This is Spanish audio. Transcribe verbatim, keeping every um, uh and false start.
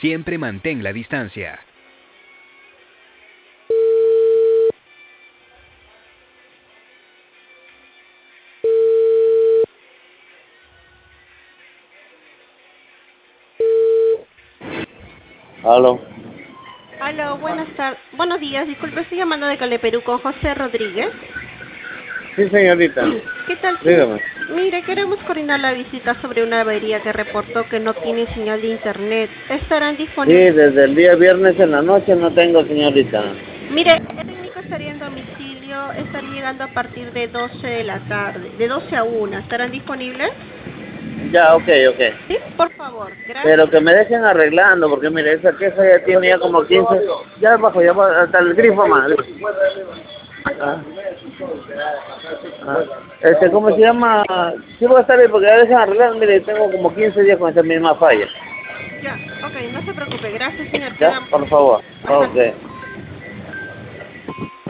Siempre mantén la distancia. Aló. Aló, buenas tardes. Buenos días, disculpe, estoy llamando de Caleperú con José Rodríguez. Sí, señorita. ¿Qué tal, señor? Dígame. Mire, queremos coordinar la visita sobre una avería que reportó que no tiene señal de internet. ¿Estarán Sí, disponibles? desde el día viernes en la noche no tengo, señorita. Mire, el técnico estaría en domicilio, estaría llegando a partir de doce de la tarde, de doce a una. ¿Estarán disponibles? Ya, ok, ok. Sí, por favor, Pero gracias. que me dejen arreglando, porque mire, esa queja ya tiene ya como quince. Ya abajo, ya va hasta el grifo más. Ah, ah. Este, ¿cómo se llama? Sí voy a estar ahí porque ya dejan arreglando, mire, tengo como quince días con esa misma falla. Ya, ok, no se preocupe. Gracias, señor. Ya, Quedamos. por favor. Hasta Ok. luego.